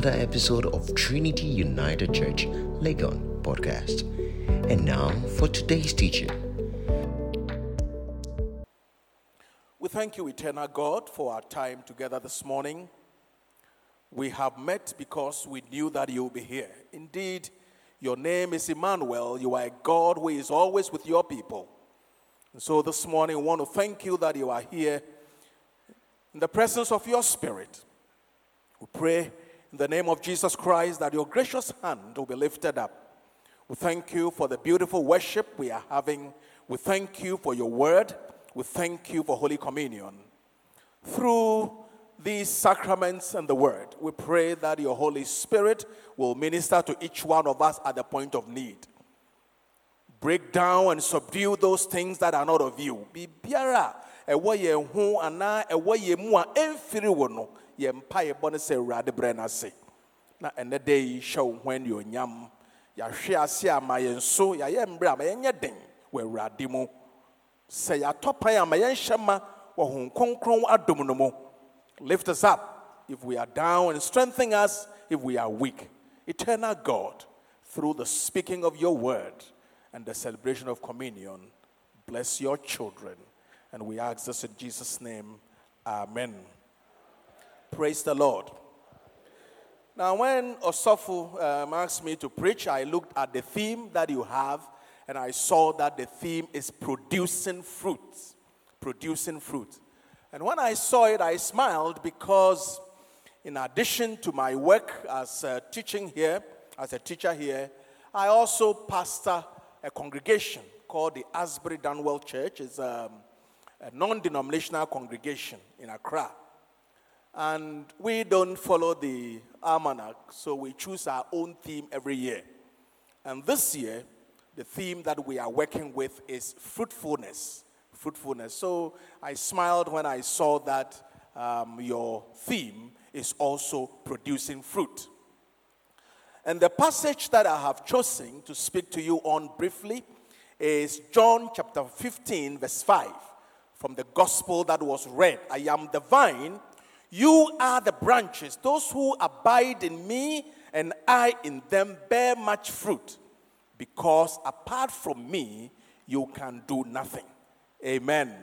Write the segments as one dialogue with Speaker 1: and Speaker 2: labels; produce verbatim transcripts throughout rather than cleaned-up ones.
Speaker 1: another episode of Trinity United Church Legon podcast. And now for today's teaching.
Speaker 2: We thank you, eternal God, for our time together this morning. We have met because we knew that you will be here. Indeed, your name is Emmanuel. You are a God who is always with your people. And so this morning, we want to thank you that you are here in the presence of your Spirit. We pray in the name of Jesus Christ that your gracious hand will be lifted up. We thank you for the beautiful worship we are having. We thank you for your word. We thank you for Holy Communion. Through these sacraments and the word, we pray that your Holy Spirit will minister to each one of us at the point of need. Break down and subdue those things that are not of you. Be biara ewo ye hu ana ewo ye mu a emfiri wo no ye mpa ye bone se urade bre na se. Na ene day show when you nyam ya hwe ase ama ye nso ya ye mbre ama ye nye den we urade mu. Se ya topan ama ye nhema wo hu konkron adom no mu. Lift us up if we are down and strengthen us if we are weak. Eternal God, through the speaking of your word and the celebration of communion, bless your children. And we ask this in Jesus' name. Amen. Praise the Lord. Now, when Osofo um, asked me to preach, I looked at the theme that you have, and I saw that the theme is producing fruit. Producing fruit. And when I saw it, I smiled because in addition to my work as a teaching here, as a teacher here, I also pastor a congregation called the Asbury Danwell Church. It's um, a non-denominational congregation in Accra. And we don't follow the almanac, so we choose our own theme every year. And this year, the theme that we are working with is fruitfulness. Fruitfulness. So I smiled when I saw that um, your theme is also producing fruit. And the passage that I have chosen to speak to you on briefly is John chapter fifteen, verse five, from the gospel that was read. I am the vine, you are the branches. Those who abide in me and I in them bear much fruit, because apart from me, you can do nothing. Amen.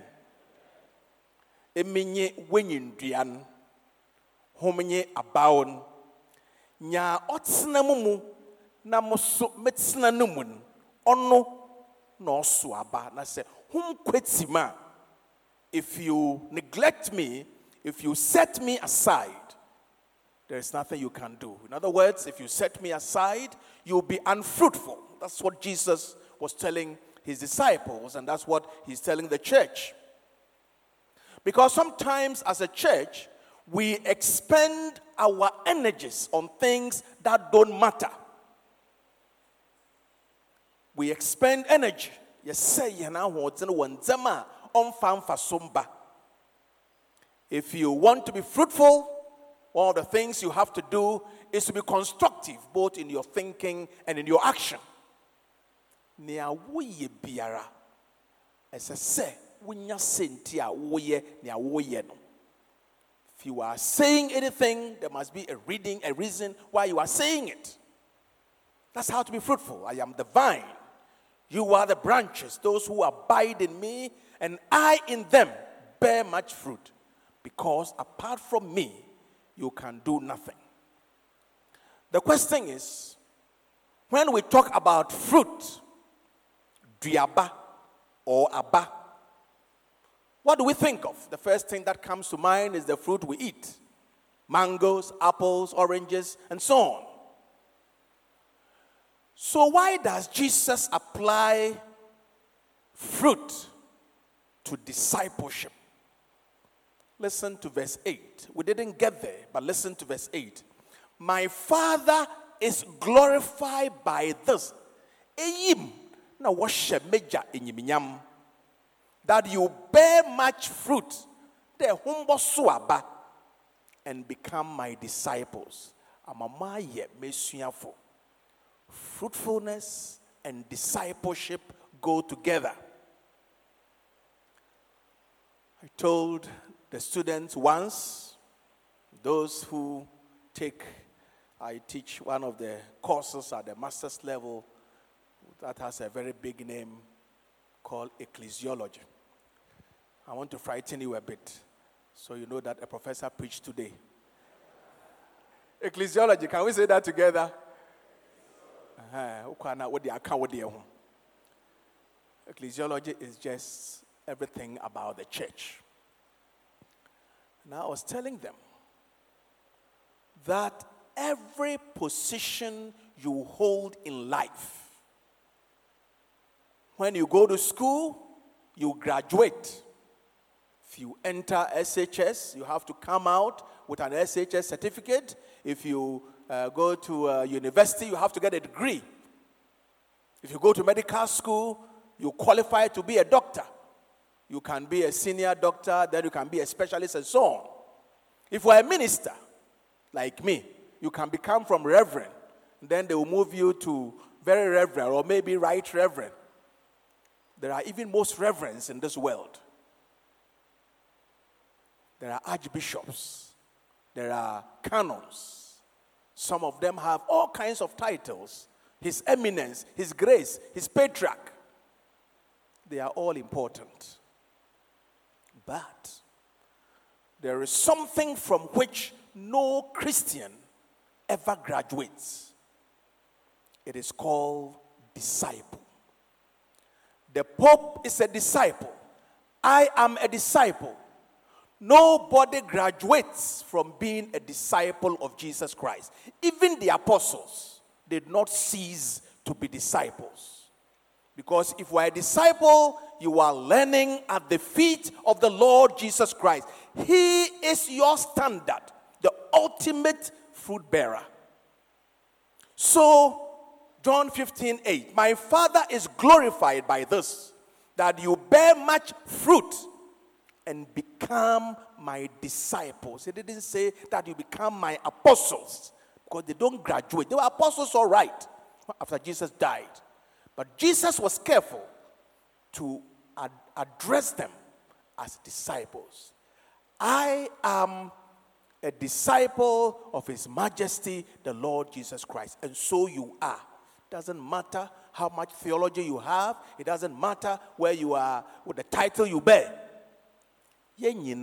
Speaker 2: Eminye wenyinduan, homenye abaon, nya otsena mumu na moso metsena numun ono no suaba na se hum kwetima. If you neglect me, if you set me aside, there is nothing you can do. In other words, if you set me aside, you'll be unfruitful. That's what Jesus was telling his disciples, and that's what he's telling the church. Because sometimes as a church, we expend our energies on things that don't matter. We expend energy. Yes, say if you want to be fruitful, one of the things you have to do is to be constructive, both in your thinking and in your action. If you are saying anything, there must be a reading, a reason why you are saying it. That's how to be fruitful. I am the vine. You are the branches. Those who abide in me and I in them bear much fruit. Because apart from me, you can do nothing. The question is, when we talk about fruit, duaba or aba, what do we think of? The first thing that comes to mind is the fruit we eat. Mangoes, apples, oranges, and so on. So why does Jesus apply fruit to discipleship? Listen to verse eight. We didn't get there, but listen to verse eight. My Father is glorified by this. Eyim na washe meja inyiminyam. That you bear much fruit, the humbo suaba, and become my disciples. Amamaye mesunyafo. Fruitfulness and discipleship go together. I told the students once, those who take I teach one of the courses at the master's level that has a very big name called ecclesiology. I want to frighten you a bit so you know that a professor preached today. Ecclesiology, can we say that together? Uh-huh. Ecclesiology is just everything about the church. Now I was telling them that every position you hold in life, when you go to school, you graduate. If you enter S H S, you have to come out with an S H S certificate. If you uh, go to a university, you have to get a degree. If you go to medical school, you qualify to be a doctor. You can be a senior doctor, then you can be a specialist and so on. If you are a minister, like me, you can become from reverend. Then they will move you to very reverend or maybe right reverend. There are even most reverends in this world. There are archbishops. There are canons. Some of them have all kinds of titles. His Eminence, His Grace, His Patriarch. They are all important. But there is something from which no Christian ever graduates. It is called disciple. The Pope is a disciple. I am a disciple. Nobody graduates from being a disciple of Jesus Christ. Even the apostles did not cease to be disciples. Because if you are a disciple, you are learning at the feet of the Lord Jesus Christ. He is your standard, the ultimate fruit bearer. So, John fifteen eight, my Father is glorified by this, that you bear much fruit and become my disciples. He didn't say that you become my apostles, because they don't graduate. They were apostles all right after Jesus died. But Jesus was careful to ad- address them as disciples. I am a disciple of His Majesty, the Lord Jesus Christ. And so you are. Doesn't matter how much theology you have. It doesn't matter where you are with the title you bear. You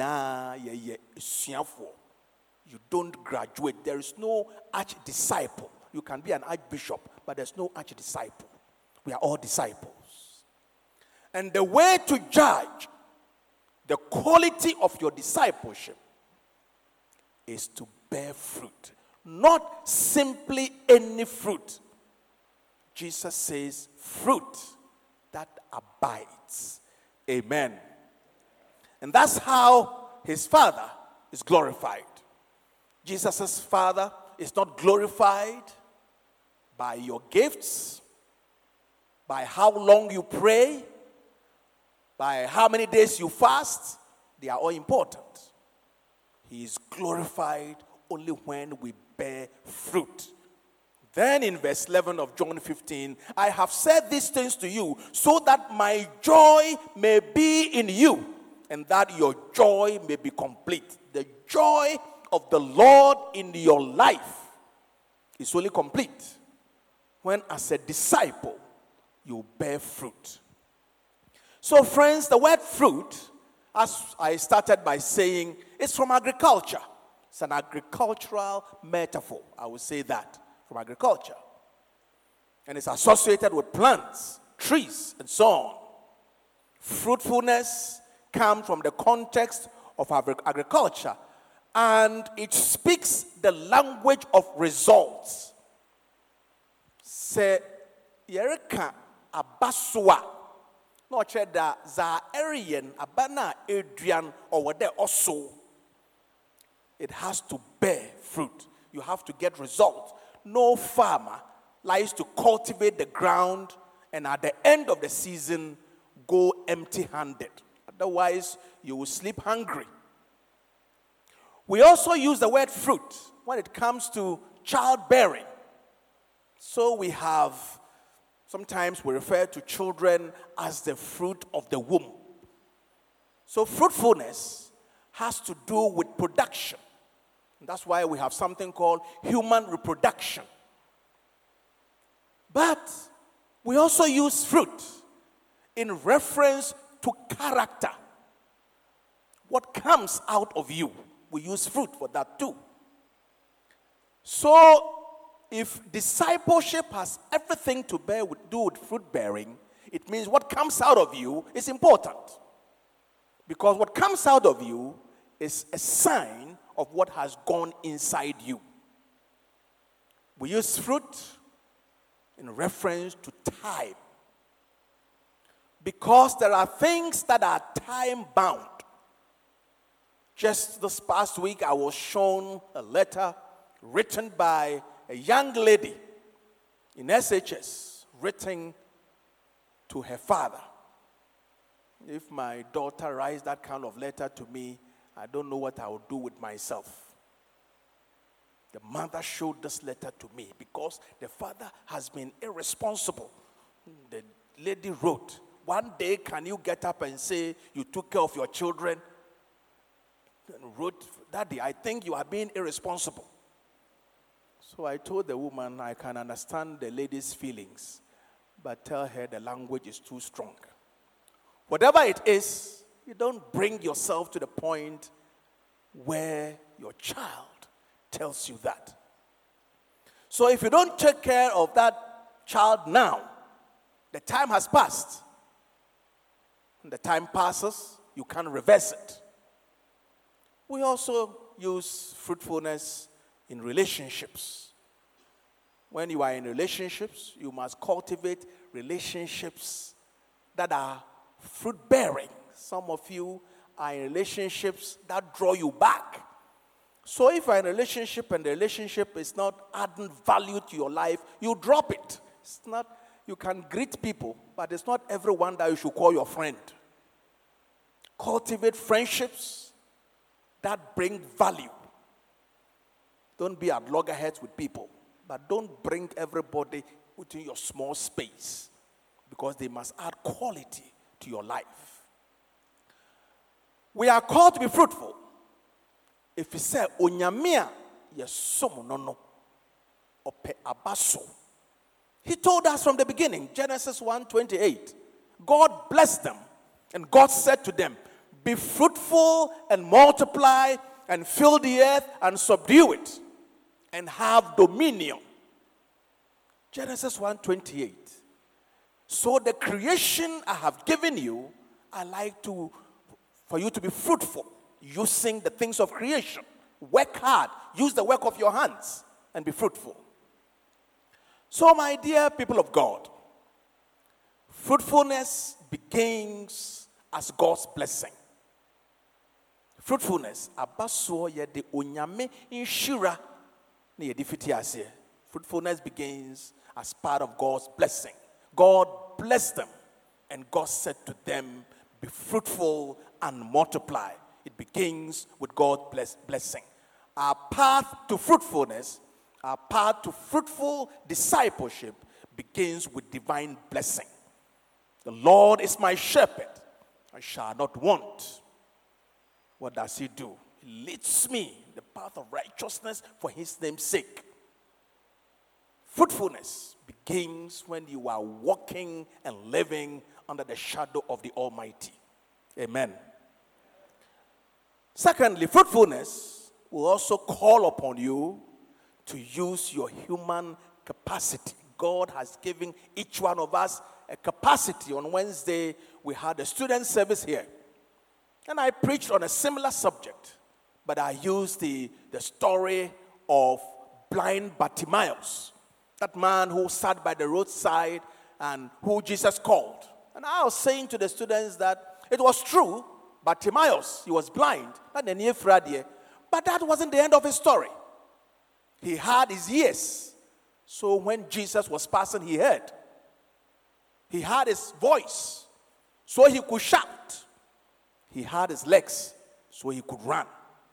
Speaker 2: don't graduate. There is no arch-disciple. You can be an archbishop, but there's no arch-disciple. We are all disciples. And the way to judge the quality of your discipleship is to bear fruit. Not simply any fruit. Jesus says fruit that abides. Amen. And that's how His Father is glorified. Jesus' Father is not glorified by your gifts, by how long you pray, by how many days you fast. They are all important. He is glorified only when we bear fruit. Then in verse eleven of John fifteen, I have said these things to you so that my joy may be in you and that your joy may be complete. The joy of the Lord in your life is only complete when, as a disciple, you bear fruit. So, friends, the word fruit, as I started by saying, is from agriculture. It's an agricultural metaphor. I would say that, from agriculture. And it's associated with plants, trees, and so on. Fruitfulness comes from the context of agriculture, and it speaks the language of results. Se yereka abaswa no cheda za erian abana adrian or whatever also. It has to bear fruit. You have to get results. No farmer likes to cultivate the ground and at the end of the season go empty-handed. Otherwise, you will sleep hungry. We also use the word fruit when it comes to childbearing. So we have, sometimes we refer to children as the fruit of the womb. So fruitfulness has to do with production. That's why we have something called human reproduction. But we also use fruit in reference to character. What comes out of you, we use fruit for that too. So, if discipleship has everything to bear with, do with fruit bearing, it means what comes out of you is important. Because what comes out of you is a sign of what has gone inside you. We use fruit in reference to time. Because there are things that are time bound. Just this past week, I was shown a letter written by a young lady in S H S, written to her father. If my daughter writes that kind of letter to me, I don't know what I will do with myself. The mother showed this letter to me because the father has been irresponsible. The lady wrote, one day can you get up and say you took care of your children? And wrote, Daddy, I think you are being irresponsible. So I told the woman, I can understand the lady's feelings, but tell her the language is too strong. Whatever it is, you don't bring yourself to the point where your child tells you that. So if you don't take care of that child now, the time has passed. When the time passes, you can't reverse it. We also use fruitfulness in relationships. When you are in relationships, you must cultivate relationships that are fruit-bearing. Some of you are in relationships that draw you back. So if you are in a relationship and the relationship is not adding value to your life, you drop it. It's not, you can greet people, but it's not everyone that you should call your friend. Cultivate friendships that bring value. Don't be at loggerheads with people, but don't bring everybody within your small space because they must add quality to your life. We are called to be fruitful. If you say, Onyamia, yesomo no no, ope abaso. He told us from the beginning, Genesis one twenty-eight, God blessed them, and God said to them, be fruitful and multiply and fill the earth and subdue it and have dominion. Genesis one twenty-eight. So the creation I have given you, I like to, for you to be fruitful, using the things of creation. Work hard, use the work of your hands, and be fruitful. So my dear people of God, fruitfulness begins as God's blessing. Fruitfulness, abaso ye de onyame inshira ne ye difiti ase. Fruitfulness begins as part of God's blessing. God blessed them, and God said to them, be fruitful and multiply. It begins with God's blessing. Our path to fruitfulness, our path to fruitful discipleship begins with divine blessing. The Lord is my shepherd, I shall not want. What does he do? He leads me in the path of righteousness for his name's sake. Fruitfulness begins when you are walking and living under the shadow of the Almighty. Amen. Secondly, fruitfulness will also call upon you to use your human capacity. God has given each one of us a capacity. On Wednesday, we had a student service here. And I preached on a similar subject, but I used the, the story of blind Bartimaeus, that man who sat by the roadside and who Jesus called. And I was saying to the students that it was true, Bartimaeus, he was blind, but that wasn't the end of his story. He had his ears, so when Jesus was passing, he heard. He had his voice, so he could shout. He had his legs, so he could run.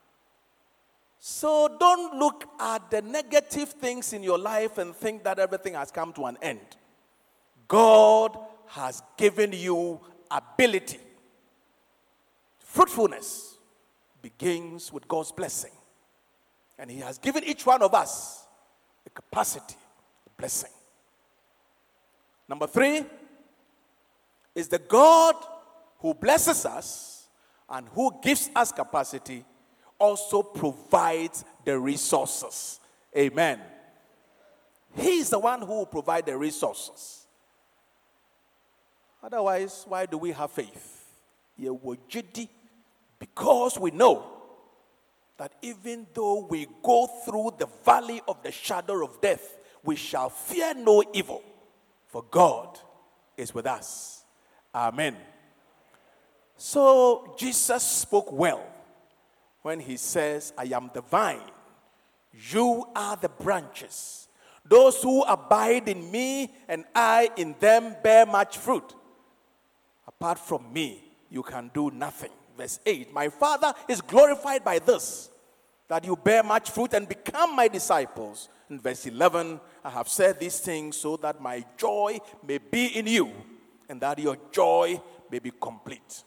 Speaker 2: So don't look at the negative things in your life and think that everything has come to an end. God has given you ability. Fruitfulness begins with God's blessing. And he has given each one of us a capacity, a blessing. Number three is the God who blesses us and who gives us capacity also provides the resources. Amen. He is the one who will provide the resources. Otherwise, why do we have faith? Because we know that even though we go through the valley of the shadow of death, we shall fear no evil, for God is with us. Amen. So Jesus spoke well when he says, I am the vine, you are the branches. Those who abide in me and I in them bear much fruit. Apart from me, you can do nothing. Verse eight, my Father is glorified by this, that you bear much fruit and become my disciples. In verse eleven, I have said these things so that my joy may be in you and that your joy may be complete.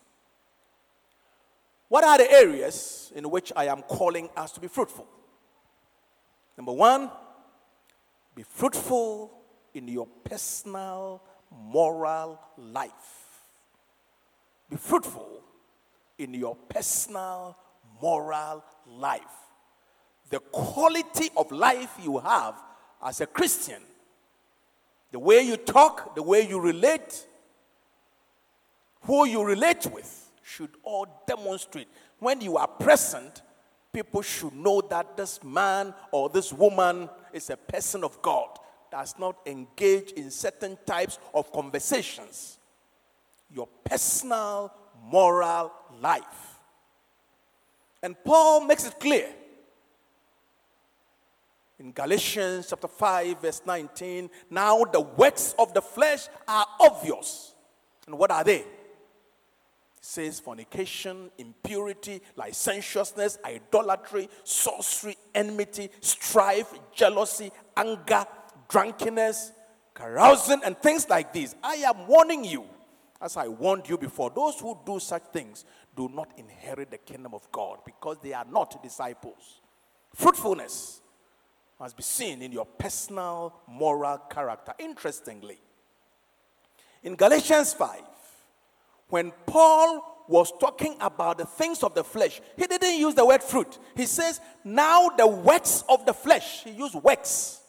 Speaker 2: What are the areas in which I am calling us to be fruitful? Number one, be fruitful in your personal, moral life. Be fruitful in your personal, moral life. The quality of life you have as a Christian, the way you talk, the way you relate, who you relate with, should all demonstrate. When you are present, people should know that this man or this woman is a person of God, does not engage in certain types of conversations. Your personal, moral life. And Paul makes it clear in Galatians chapter five, verse nineteen, now the works of the flesh are obvious. And what are they? It says fornication, impurity, licentiousness, idolatry, sorcery, enmity, strife, jealousy, anger, drunkenness, carousing, and things like these. I am warning you, as I warned you before, those who do such things do not inherit the kingdom of God because they are not disciples. Fruitfulness must be seen in your personal moral character. Interestingly, in Galatians five, when Paul was talking about the things of the flesh, he didn't use the word fruit. He says, now the works of the flesh. He used works.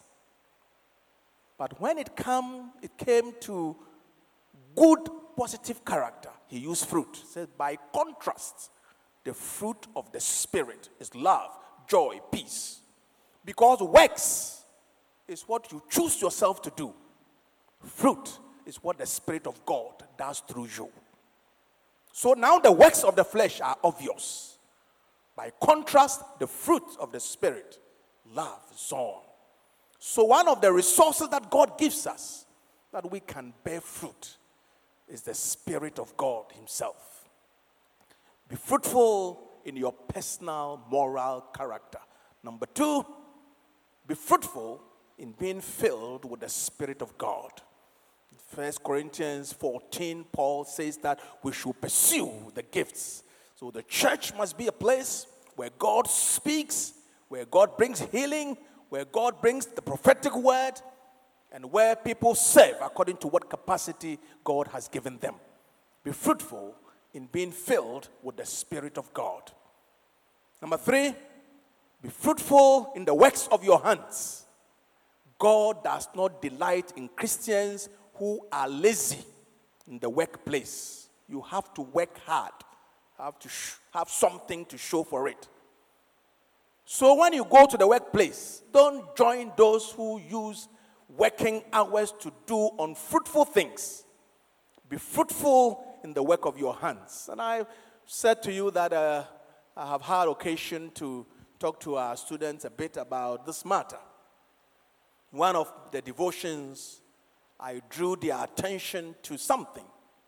Speaker 2: But when it come, it came to good, positive character, he used fruit. He says, by contrast, the fruit of the Spirit is love, joy, peace. Because works is what you choose yourself to do. Fruit is what the Spirit of God does through you. So now the works of the flesh are obvious. By contrast, the fruit of the Spirit, love, so on. So one of the resources that God gives us that we can bear fruit is the Spirit of God himself. Be fruitful in your personal moral character. Number two, be fruitful in being filled with the Spirit of God. First Corinthians fourteen, Paul says that we should pursue the gifts. So the church must be a place where God speaks, where God brings healing, where God brings the prophetic word, and where people serve according to what capacity God has given them. Be fruitful in being filled with the Spirit of God. Number three, be fruitful in the works of your hands. God does not delight in Christians who are lazy in the workplace. You have to work hard. You have to sh- have something to show for it. So when you go to the workplace, don't join those who use working hours to do unfruitful things. Be fruitful in the work of your hands. And I said to you that uh, I have had occasion to talk to our students a bit about this matter. One of the devotions, I drew their attention to something.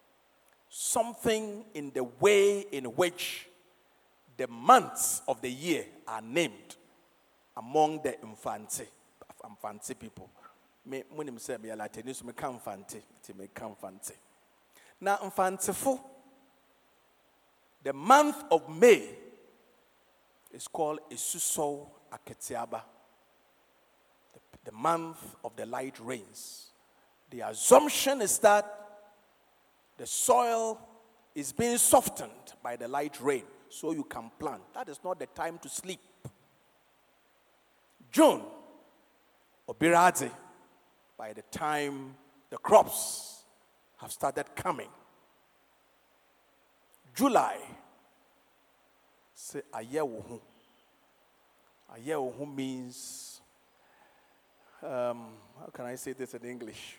Speaker 2: Something in the way in which the months of the year are named among the infancy, infancy people. Me, when say me Latin, so me can infancy, me can infancy. Now infancyful, the month of May is called Isuso Aketiaba, the, the month of the light rains. The assumption is that the soil is being softened by the light rain so you can plant. That is not the time to sleep. June, Obirade, by the time the crops have started coming. July, say ayewohu. Ayewohu means, um, how can I say this in English?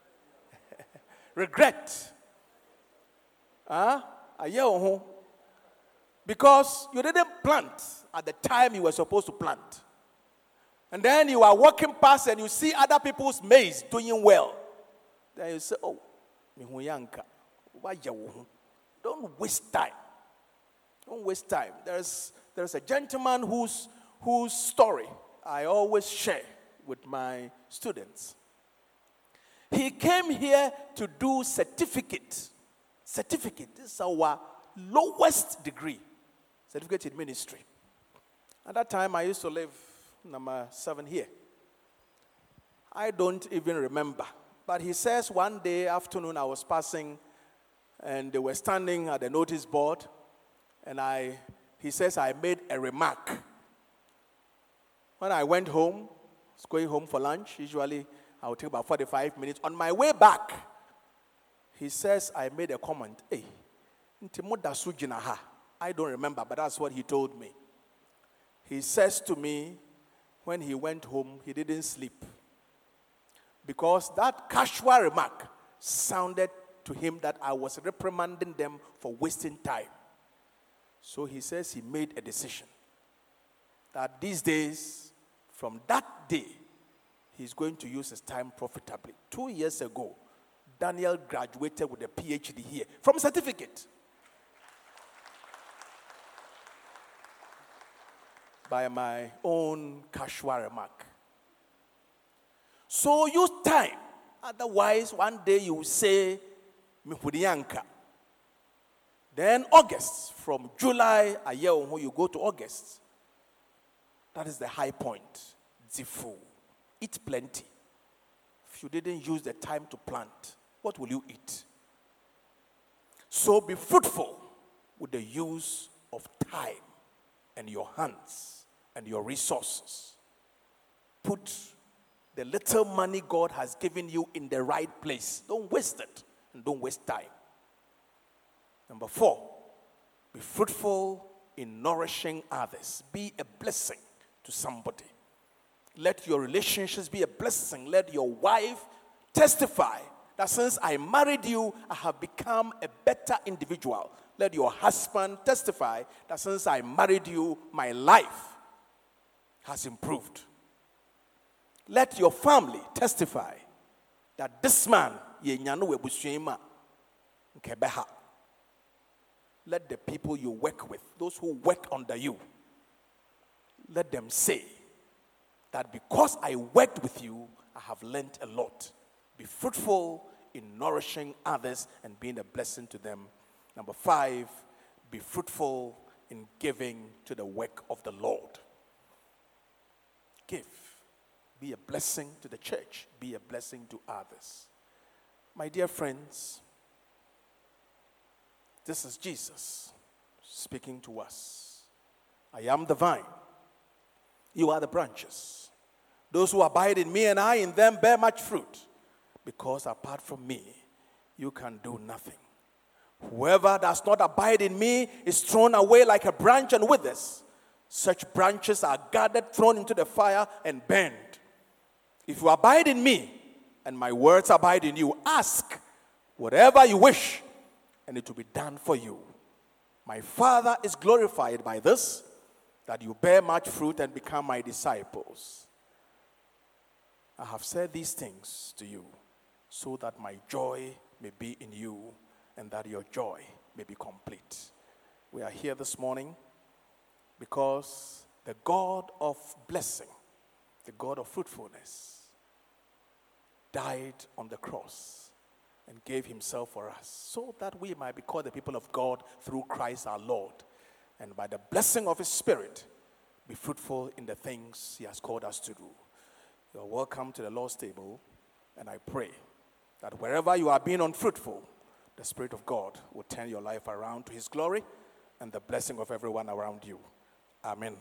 Speaker 2: Regret. Huh? Ayewohu. Because you didn't plant at the time you were supposed to plant. And then you are walking past and you see other people's maize doing well. Then you say, oh, mihuyanka, don't waste time. Don't waste time. There's, there's a gentleman whose, whose story I always share with my students. He came here to do certificate. Certificate. This is our lowest degree. Certificate in ministry. At that time, I used to live number seven here. I don't even remember. But he says one day afternoon I was passing and they were standing at the notice board and I, he says I made a remark. When I went home, I was going home for lunch. Usually I would take about forty-five minutes. On my way back, he says I made a comment. Hey, I don't remember, but that's what he told me. He says to me, when he went home, he didn't sleep. Because that casual remark sounded to him that I was reprimanding them for wasting time. So he says he made a decision that these days, from that day, he's going to use his time profitably. Two years ago, Daniel graduated with a P H D here from certificate. By my own casual remark. So use time. Otherwise, one day you will say, Mihudianka. Then August, from July, a year on you go to August. That is the high point. Zifu. Eat plenty. If you didn't use the time to plant, what will you eat? So be fruitful with the use of time and your hands and your resources. Put the little money God has given you in the right place. Don't waste it and don't waste time. Number four, be fruitful in nourishing others. Be a blessing to somebody. Let your relationships be a blessing. Let your wife testify that since I married you, I have become a better individual. Let your husband testify that since I married you, my life has improved. Let your family testify that this man, let the people you work with, those who work under you, let them say that because I worked with you, I have learned a lot. Be fruitful in nourishing others and being a blessing to them. Number five, be fruitful in giving to the work of the Lord. Give. Be a blessing to the church. Be a blessing to others. My dear friends, this is Jesus speaking to us. I am the vine. You are the branches. Those who abide in me and I in them bear much fruit, because apart from me, you can do nothing. Whoever does not abide in me is thrown away like a branch and withers. Such branches are gathered, thrown into the fire, and burned. If you abide in me, and my words abide in you, ask whatever you wish, and it will be done for you. My Father is glorified by this, that you bear much fruit and become my disciples. I have said these things to you, so that my joy may be in you, and that your joy may be complete. We are here this morning because the God of blessing, the God of fruitfulness, died on the cross and gave himself for us, so that we might be called the people of God through Christ our Lord. And by the blessing of his Spirit, be fruitful in the things He has called us to do. You're welcome to the Lord's table, and I pray that wherever you are being unfruitful, the Spirit of God will turn your life around to His glory and the blessing of everyone around you. Amen.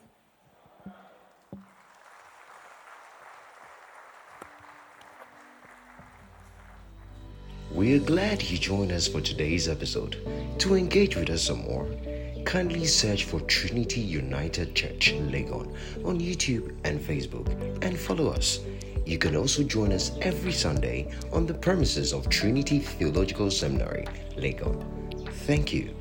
Speaker 1: We are glad you joined us for today's episode. To engage with us some more, kindly search for Trinity United Church Legon on YouTube and Facebook and follow us. You can also join us every Sunday on the premises of Trinity Theological Seminary, Legon. Thank you.